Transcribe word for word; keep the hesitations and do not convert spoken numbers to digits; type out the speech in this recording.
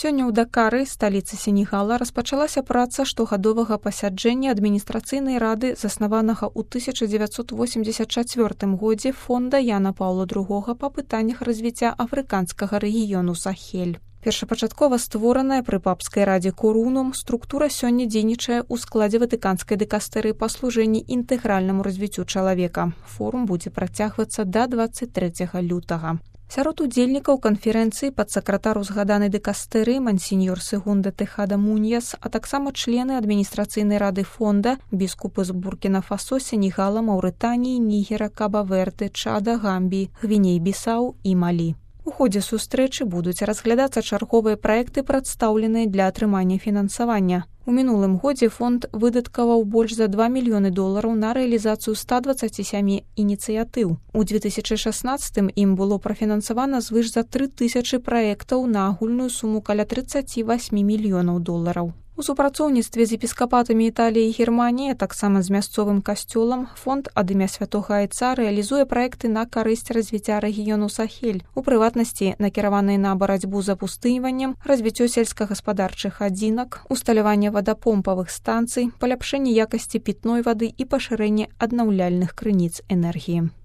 Сёння ў Дакары, сталіцы Сенегала, распачалася праца штогадовага пасяджэння адміністрацыйнай рады, заснаванага ў тысяча дзевяцьсот восемьдесят чацвёртым годзе фонда Яна Паўла другога па пытаннях развіцця афрыканскага рэгіёну Сахель. Першапачаткова створаная пры папскай радзе Корунум, структура сёння дзейнічае ў складзе ватыканскай дыкастэрыі па служэнні інтэгральнаму развіццю чалавека. Форум будзе працягвацца да дваццаць трэцяга лютага. Сярод удзельнікаў канферэнцыі падсакратар узгаданай дыкастэрыі мансіньор Сегунда Тэхада Муньяс, а таксама члены адміністрацыйнай рады фонда, біскупы з Буркіна-Фасо, Сенегала, Маўрытаніі, Нігера, Каба-Верде, Чада, Гамбіі, Гвіней-Бісау і Малі. У ходзе сустрэчы будуць разглядацца чарговыя праекты, прадстаўленыя для атрымання фінансавання. У мінулым годзе фонд выдаткаваў больш за два мільёны долараў на рэалізацыю ста дваццаці сямі ініцыятыў. У две тысячы шаснаццатым ім было прафінансавана звыш за тры тысячы праектаў на агульную суму каля трыццаці васьмі мільёнаў долараў. У супрацоўніцтве з епіскапатамі Італіі і Германіі, таксама з мясцовым касцёлам, фонд ад імя святога Айца рэалізуе праекты на карысць развіцця рэгіёну Сахель, у прыватнасці накіраваныя на барацьбу з апустыньваннем, развіццё сельскагаспадарчых адзінак, усталяванне вадапомпавых станцый, паляпшэнне якасці пітной вады і пашырэнне аднаўляльных крыніц энергіі.